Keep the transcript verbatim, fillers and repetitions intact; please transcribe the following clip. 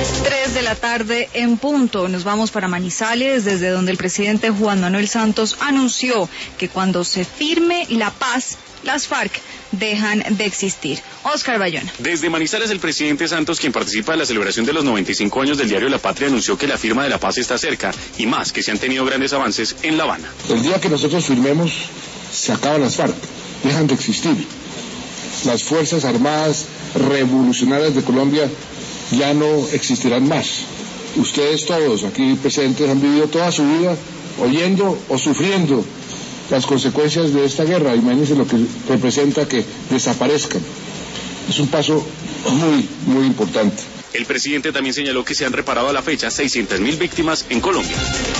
Tres de la tarde en punto. Nos vamos para Manizales, desde donde el presidente Juan Manuel Santos anunció que cuando se firme la paz, las FARC dejan de existir. Oscar Bayona. Desde Manizales, el presidente Santos, quien participa de la celebración de los noventa y cinco años del diario La Patria, anunció que la firma de la paz está cerca y más que se han tenido grandes avances en La Habana. El día que nosotros firmemos, se acaban las FARC, dejan de existir. Las Fuerzas Armadas Revolucionarias de Colombia ya no existirán más. Ustedes todos aquí presentes han vivido toda su vida oyendo o sufriendo las consecuencias de esta guerra. Imagínense lo que representa que desaparezcan. Es un paso muy, muy importante. El presidente también señaló que se han reparado a la fecha seiscientas mil víctimas en Colombia.